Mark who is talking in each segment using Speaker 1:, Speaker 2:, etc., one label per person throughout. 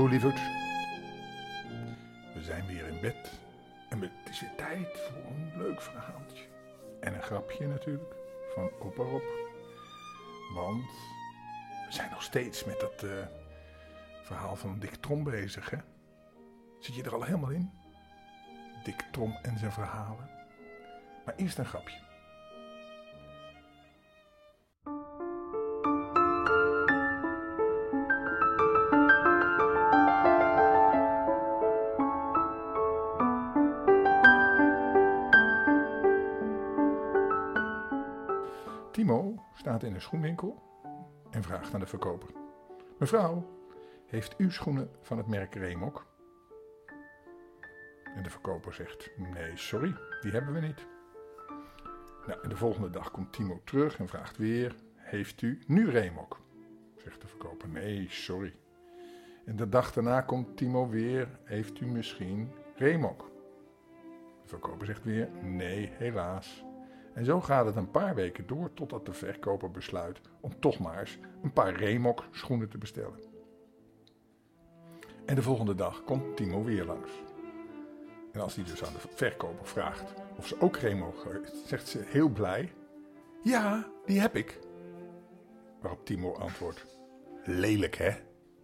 Speaker 1: Hallo lieverd. We zijn weer in bed. En het is weer tijd voor een leuk verhaaltje. En een grapje natuurlijk. Van opa Rob. Want we zijn nog steeds met dat verhaal van Dick Trom bezig, hè? Zit je er al helemaal in? Dick Trom en zijn verhalen. Maar eerst een grapje. Timo staat in een schoenwinkel en vraagt aan de verkoper: mevrouw, heeft u schoenen van het merk Reemok? En de verkoper zegt: nee, sorry, die hebben we niet. Nou, en de volgende dag komt Timo terug en vraagt weer: heeft u nu Reemok? Zegt de verkoper: nee, sorry. En de dag daarna komt Timo weer: heeft u misschien Reemok? De verkoper zegt weer: nee, helaas. En zo gaat het een paar weken door totdat de verkoper besluit om toch maar eens een paar Reemok schoenen te bestellen. En de volgende dag komt Timo weer langs. En als hij dus aan de verkoper vraagt of ze ook Reemok heeft, zegt ze heel blij: ja, die heb ik. Waarop Timo antwoordt: lelijk hè?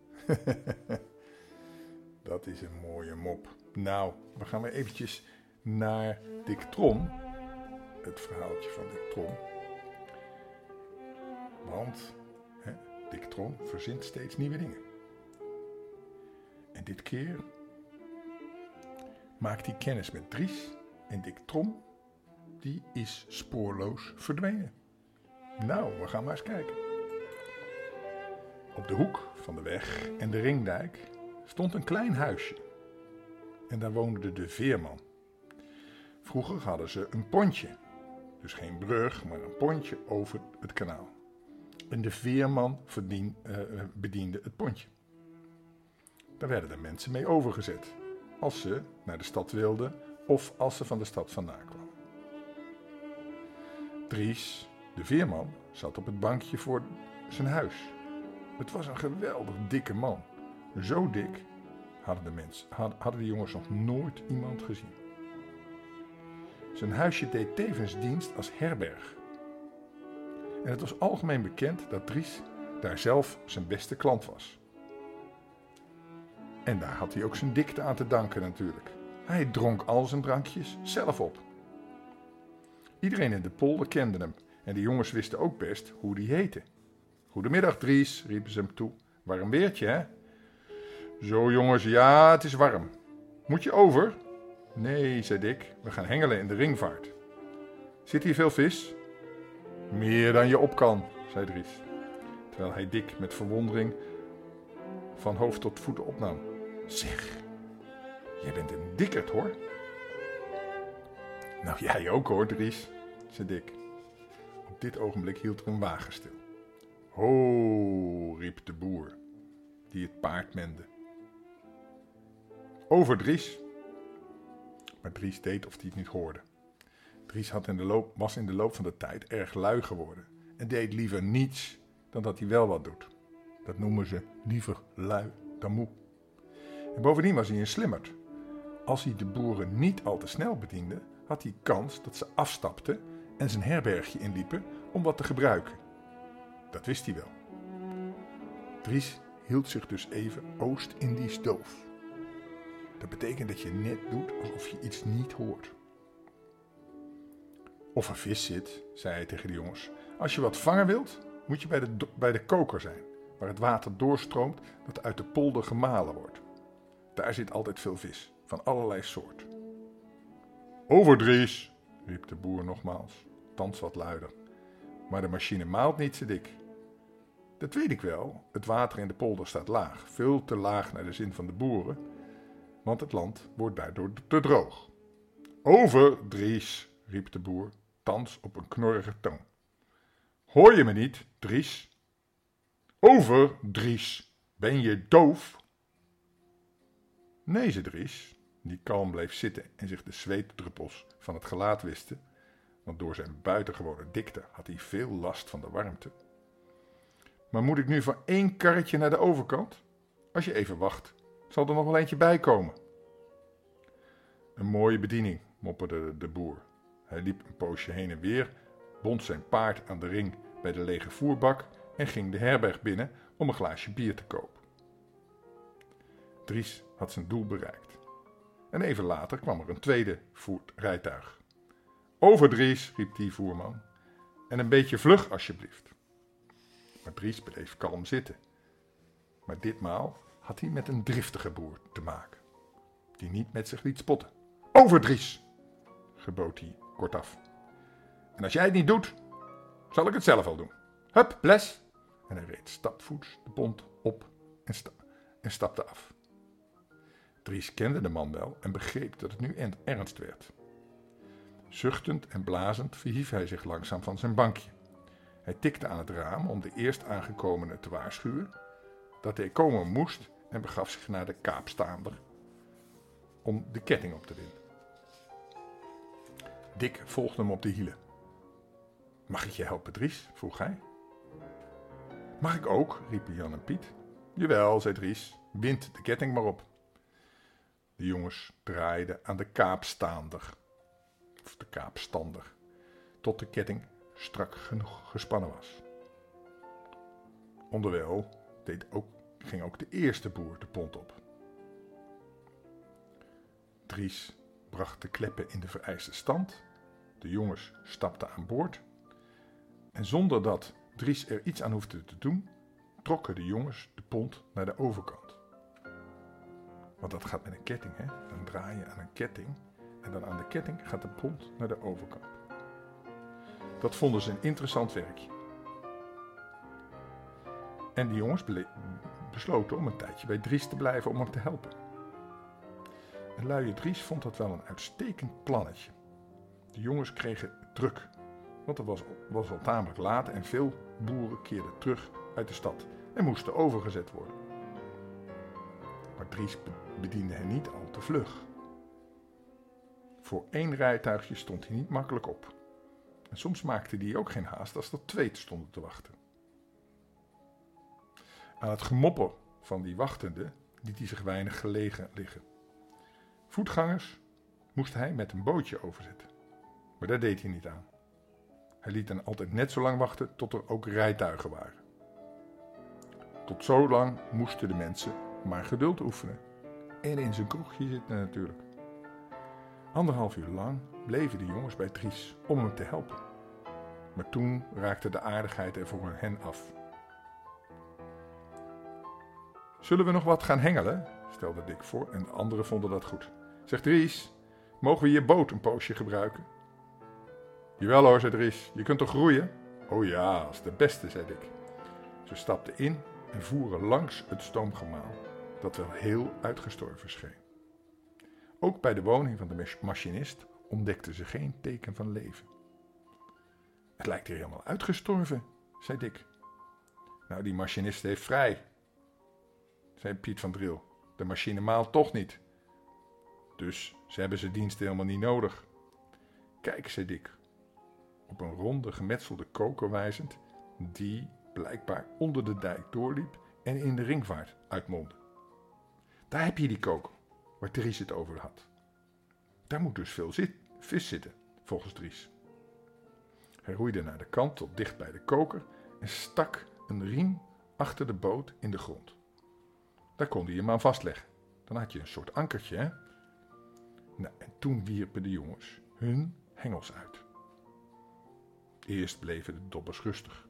Speaker 1: Dat is een mooie mop. Nou, we gaan weer eventjes naar Dick Trom. Het verhaaltje van Dick Trom. Want Dick Trom verzint steeds nieuwe dingen. En dit keer maakt hij kennis met Dries. En Dick Trom, die is spoorloos verdwenen. Nou, we gaan maar eens kijken. Op de hoek van de weg en de Ringdijk stond een klein huisje. En daar woonde de veerman. Vroeger hadden ze een pontje. Dus geen brug, maar een pontje over het kanaal. En de veerman bediende het pontje. Daar werden de mensen mee overgezet. Als ze naar de stad wilden of als ze van de stad vandaan kwamen. Dries, de veerman, zat op het bankje voor zijn huis. Het was een geweldig dikke man. Zo dik hadden de jongens nog nooit iemand gezien. Zijn huisje deed tevens dienst als herberg. En het was algemeen bekend dat Dries daar zelf zijn beste klant was. En daar had hij ook zijn dikte aan te danken natuurlijk. Hij dronk al zijn drankjes zelf op. Iedereen in de polder kende hem en de jongens wisten ook best hoe die heette. Goedemiddag Dries, riepen ze hem toe. Warm weertje hè? Zo jongens, ja het is warm. Moet je over? Nee, zei Dick, we gaan hengelen in de ringvaart. Zit hier veel vis? Meer dan je op kan, zei Dries. Terwijl hij Dick met verwondering van hoofd tot voeten opnam. Zeg, jij bent een dikkerd hoor. Nou jij ook hoor, Dries, zei Dick. Op dit ogenblik hield er een wagen stil. Ho, riep de boer, die het paard mende. Over Dries. Maar Dries deed of hij het niet hoorde. Dries was in de loop van de tijd erg lui geworden en deed liever niets dan dat hij wel wat doet. Dat noemen ze liever lui dan moe. En bovendien was hij een slimmerd. Als hij de boeren niet al te snel bediende, had hij kans dat ze afstapten en zijn herbergje inliepen om wat te gebruiken. Dat wist hij wel. Dries hield zich dus even Oost-Indisch doof. Dat betekent dat je net doet alsof je iets niet hoort. Of er vis zit, zei hij tegen de jongens. Als je wat vangen wilt, moet je bij de koker zijn, waar het water doorstroomt dat uit de polder gemalen wordt. Daar zit altijd veel vis, van allerlei soort. Over Dries, riep de boer nogmaals, thans wat luider. Maar de machine maalt niet, zei Dick. Dat weet ik wel, het water in de polder staat laag, veel te laag naar de zin van de boeren, want het land wordt daardoor te droog. Over Dries, riep de boer, thans op een knorrige toon. Hoor je me niet, Dries? Over Dries, ben je doof? Nee, zei Dries, die kalm bleef zitten en zich de zweetdruppels van het gelaat wiste, want door zijn buitengewone dikte had hij veel last van de warmte. Maar moet ik nu van 1 karretje naar de overkant? Als je even wacht, Zal er nog wel eentje bij komen? Een mooie bediening, mopperde de boer. Hij liep een poosje heen en weer, bond zijn paard aan de ring bij de lege voerbak en ging de herberg binnen om een glaasje bier te kopen. Dries had zijn doel bereikt. En even later kwam er een tweede rijtuig. Over Dries, riep die voerman. En een beetje vlug alsjeblieft. Maar Dries bleef kalm zitten. Maar ditmaal had hij met een driftige boer te maken, die niet met zich liet spotten. Over Dries, gebood hij kortaf. En als jij het niet doet, zal ik het zelf al doen. Hup, bles. En hij reed stapvoets de pont op en stapte af. Dries kende de man wel en begreep dat het nu ernst werd. Zuchtend en blazend verhief hij zich langzaam van zijn bankje. Hij tikte aan het raam om de eerst aangekomene te waarschuwen dat hij komen moest en begaf zich naar de kaapstaander om de ketting op te winden. Dick volgde hem op de hielen. Mag ik je helpen, Dries? Vroeg hij. Mag ik ook? riepen Jan en Piet. Jawel, zei Dries, wind de ketting maar op. De jongens draaiden aan de kaapstaander, of de kaapstander, tot de ketting strak genoeg gespannen was. Onderwijl ging ook de eerste boer de pont op. Dries bracht de kleppen in de vereiste stand, de jongens stapten aan boord en zonder dat Dries er iets aan hoefde te doen, trokken de jongens de pont naar de overkant. Want dat gaat met een ketting, hè? Dan draai je aan een ketting en dan aan de ketting gaat de pont naar de overkant. Dat vonden ze een interessant werkje. En de jongens besloten om een tijdje bij Dries te blijven om hem te helpen. En luie Dries vond dat wel een uitstekend plannetje. De jongens kregen het druk, want het was al tamelijk laat en veel boeren keerden terug uit de stad en moesten overgezet worden. Maar Dries bediende hen niet al te vlug. Voor 1 rijtuigje stond hij niet makkelijk op. En soms maakte hij ook geen haast als er 2 stonden te wachten. Aan het gemopper van die wachtenden liet hij zich weinig gelegen liggen. Voetgangers moest hij met een bootje overzetten. Maar daar deed hij niet aan. Hij liet hen altijd net zo lang wachten tot er ook rijtuigen waren. Tot zo lang moesten de mensen maar geduld oefenen. En in zijn kroegje zitten natuurlijk. 1,5 uur lang bleven de jongens bij Dries om hem te helpen. Maar toen raakte de aardigheid er voor hen af. Zullen we nog wat gaan hengelen? Stelde Dick voor en de anderen vonden dat goed. Zegt Dries, mogen we je boot een poosje gebruiken? Jawel hoor, zei Dries, je kunt toch roeien? Oh ja, dat is de beste, zei Dick. Ze stapten in en voeren langs het stoomgemaal, dat wel heel uitgestorven scheen. Ook bij de woning van de machinist ontdekten ze geen teken van leven. Het lijkt hier helemaal uitgestorven, zei Dick. Nou, die machinist heeft vrij, zei Piet van Driel. De machine maalt toch niet. Dus ze hebben zijn diensten helemaal niet nodig. Kijk, zei Dick, op een ronde gemetselde koker wijzend, die blijkbaar onder de dijk doorliep en in de ringvaart uitmondde. Daar heb je die koker, waar Dries het over had. Daar moet dus veel vis zitten, volgens Dries. Hij roeide naar de kant tot dicht bij de koker en stak een riem achter de boot in de grond. Daar kon hij hem aan vastleggen. Dan had je een soort ankertje, hè? Nou, en toen wierpen de jongens hun hengels uit. Eerst bleven de dobbers rustig.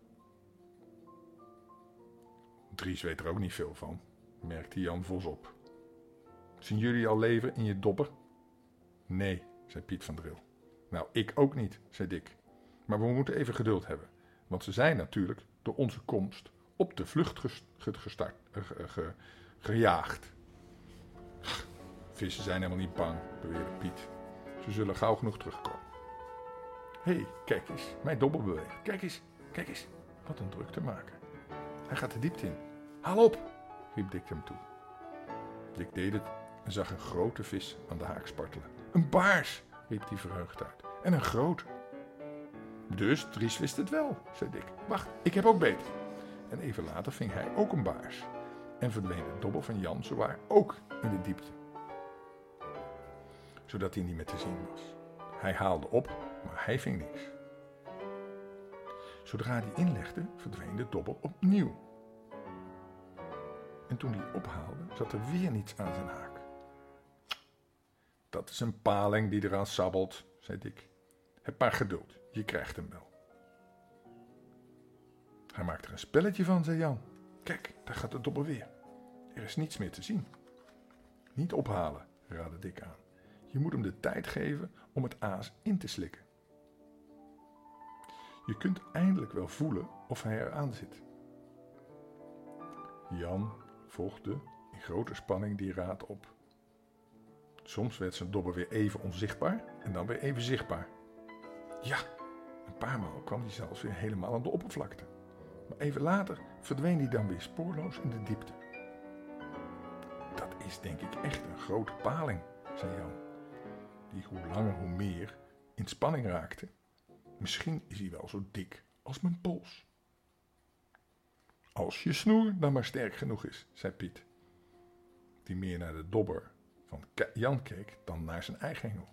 Speaker 1: Dries weet er ook niet veel van, merkte Jan Vos op. Zien jullie al leven in je dobber? Nee, zei Piet van Driel. Nou, ik ook niet, zei Dick. Maar we moeten even geduld hebben, want ze zijn natuurlijk door onze komst op de vlucht gejaagd. Vissen zijn helemaal niet bang, beweerde Piet. Ze zullen gauw genoeg terugkomen. Hé, kijk eens, mijn dobber beweegt. Kijk eens, wat een drukte maken. Hij gaat de diepte in. Haal op, riep Dick hem toe. Dick deed het en zag een grote vis aan de haak spartelen. Een baars, riep hij verheugd uit. En een grote. Dus Dries wist het wel, zei Dick. Wacht, ik heb ook beet. En even later ving hij ook een baars. en verdween de dobber van Jan zowaar ook in de diepte, zodat hij niet meer te zien was. Hij haalde op, maar hij ving niks. Zodra hij inlegde, verdween de dobber opnieuw. En toen hij ophaalde, zat er weer niets aan zijn haak. Dat is een paling die eraan sabbelt, zei Dick. Heb maar geduld, je krijgt hem wel. Hij maakt er een spelletje van, zei Jan. Kijk, daar gaat de dobber weer. Er is niets meer te zien. Niet ophalen, raadde Dick aan. Je moet hem de tijd geven om het aas in te slikken. Je kunt eindelijk wel voelen of hij eraan zit. Jan volgde in grote spanning die raad op. Soms werd zijn dobber weer even onzichtbaar en dan weer even zichtbaar. Ja, een paar maal kwam hij zelfs weer helemaal aan de oppervlakte. Maar even later verdween hij dan weer spoorloos in de diepte. Dat is denk ik echt een grote paling, zei Jan, die hoe langer hoe meer in spanning raakte. Misschien is hij wel zo dik als mijn pols. Als je snoer dan maar sterk genoeg is, zei Piet, die meer naar de dobber van Jan keek dan naar zijn eigen hengel.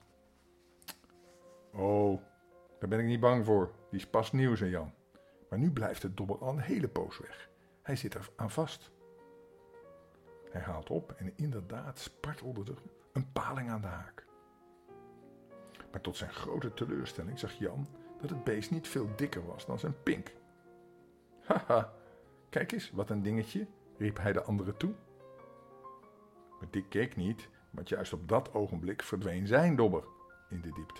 Speaker 1: Oh, daar ben ik niet bang voor, die is pas nieuw, zei Jan. Maar nu blijft de dobber al een hele poos weg. Hij zit er aan vast. Hij haalt op en inderdaad spartelde er een paling aan de haak. Maar tot zijn grote teleurstelling zag Jan dat het beest niet veel dikker was dan zijn pink. Haha, kijk eens, wat een dingetje, riep hij de anderen toe. Maar Dick keek niet, want juist op dat ogenblik verdween zijn dobber in de diepte.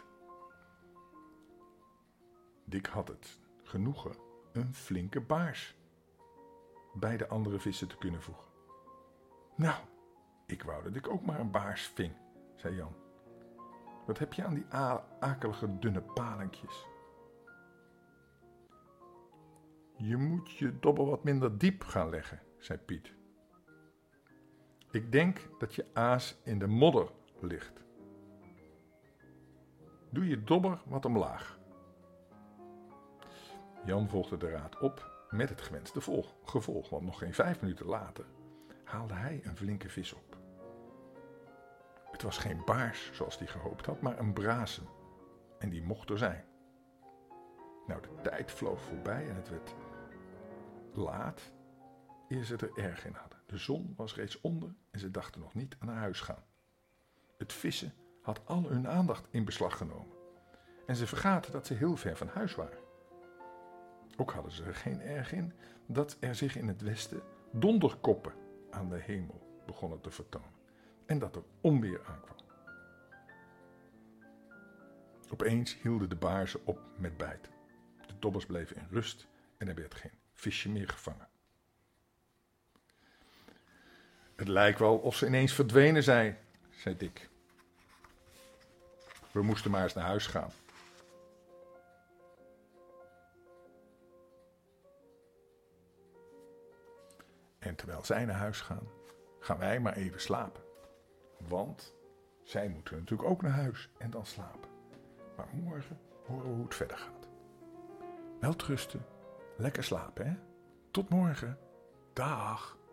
Speaker 1: Dick had het genoegen een flinke baars bij de andere vissen te kunnen voegen. Nou, ik wou dat ik ook maar een baars ving, zei Jan. Wat heb je aan die akelige dunne palinkjes? Je moet je dobber wat minder diep gaan leggen, zei Piet. Ik denk dat je aas in de modder ligt. Doe je dobber wat omlaag. Jan volgde de raad op met het gewenste gevolg, want nog geen 5 minuten later haalde hij een flinke vis op. Het was geen baars zoals hij gehoopt had, maar een brasem. En die mocht er zijn. Nou, de tijd vloog voorbij en het werd laat eer ze er erg in hadden. De zon was reeds onder en ze dachten nog niet aan naar huis gaan. Het vissen had al hun aandacht in beslag genomen. En ze vergaten dat ze heel ver van huis waren. Ook hadden ze er geen erg in dat er zich in het westen donderkoppen aan de hemel begonnen te vertonen. En dat er onweer aankwam. Opeens hielden de baarzen op met bijten. De dobbers bleven in rust en er werd geen visje meer gevangen. Het lijkt wel of ze ineens verdwenen zijn, zei Dick. We moesten maar eens naar huis gaan. En terwijl zij naar huis gaan, gaan wij maar even slapen. Want zij moeten natuurlijk ook naar huis en dan slapen. Maar morgen horen we hoe het verder gaat. Welterusten, lekker slapen hè. Tot morgen. Dag.